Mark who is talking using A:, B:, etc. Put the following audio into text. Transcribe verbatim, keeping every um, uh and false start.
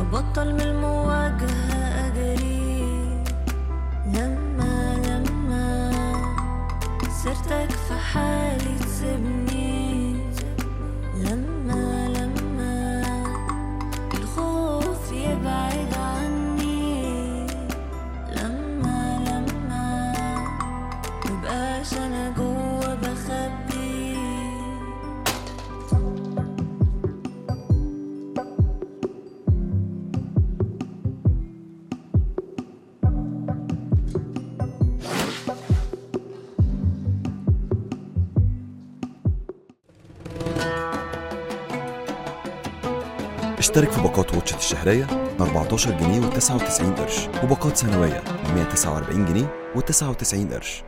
A: وبطل من المواجهة أجري. لما لما سرتك في حالي تسيبني، لما لما الخوف يبعد عني، لما لما مبقاش أنا جوا بخبي.
B: اشترك في باقات واتشت الشهرية أربعتاشر جنيه وتسعة وتسعين قرش، وباقات سنوية مية وتسعة وأربعين جنيه وتسعة وتسعين قرش.